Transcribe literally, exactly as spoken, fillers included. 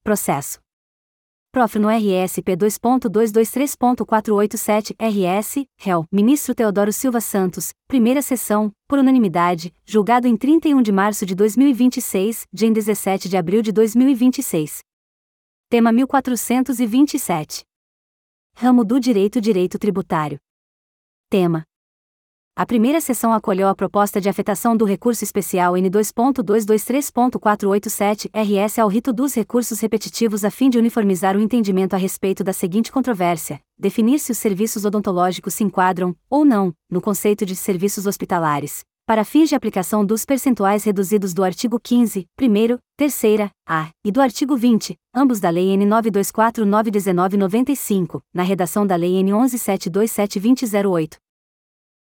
Processo. Prof no R S P dois ponto duzentos e vinte e três ponto quatrocentos e oitenta e sete R S, réu, Ministro Teodoro Silva Santos, primeira sessão, por unanimidade, julgado em trinta e um de março de dois mil e vinte e seis, dia em dezessete de abril de dois mil e vinte e seis. Tema mil quatrocentos e vinte e sete. Ramo do Direito Direito Tributário. Tema. A primeira sessão acolheu a proposta de afetação do recurso especial N dois ponto duzentos e vinte e três ponto quatrocentos e oitenta e sete R S ao rito dos recursos repetitivos a fim de uniformizar o entendimento a respeito da seguinte controvérsia: definir se os serviços odontológicos se enquadram, ou não, no conceito de serviços hospitalares, para fins de aplicação dos percentuais reduzidos do artigo quinze, primeiro, terceira, A, e do artigo vinte, ambos da Lei N nove dois quatro nove um nove nove nove cinco, na redação da Lei N onze sete dois sete dois zero zero oito.